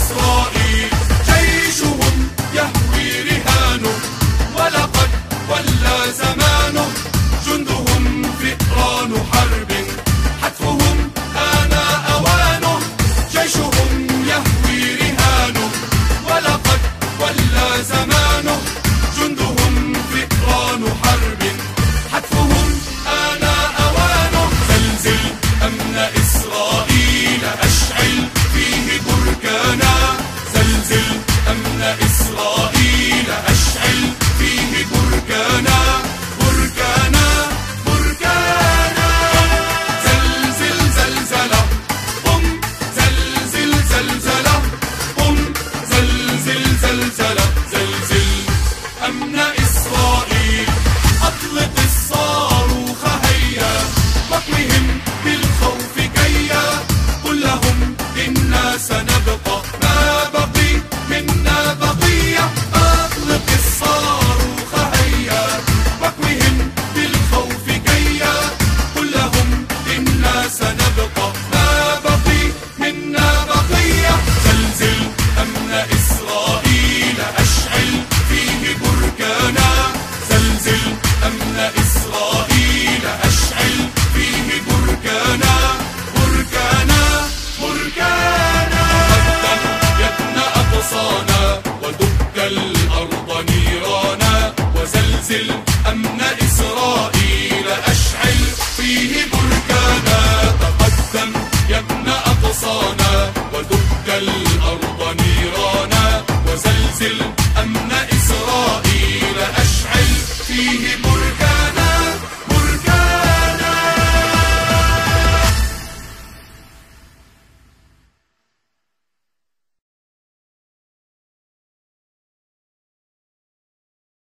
إسرائيل جيشهم يهوي رهانه، ولقد ولى زمانه، جندهم فئران حرب، حتفهم آن أوانه. جيشهم يهوي رهانه، ولقد ولى زمانه، جندهم فئران حرب، حتفهم آن أوانه. زلزل أمن إسرائيل، أشعل فيه بركانا، زلزل أمن إسرائيل، أشعل فيه بركانا، بركانا بركانا. زلزل زلزلة قم، زلزل زلزلة قم، زلزل زلزلة، زلزل أمن إسرائيل. أطلق الصاروخ هيا، واقوهم بالخوف كيا، قل لهم إنا سنبقى ما بقي منا بقية. أطلق الصاروخ هيا، واقوهم بالخوف كيا، قل لهم إنا سنبقى ما بقي منا بقية. زلزل أمن إسرائيل، أشعل فيه بركانا، زلزل أمن إسرائيل، أشعل فيه بركانا، بركانا بركانا. قدم يا ابن أقصانا، ودك الأرض نيرانا، وزلزل أمن إسرائيل، أشعل فيه بركانا. تقدم يا ابن أقصانا، ودك الأرض نيرانا، وزلزل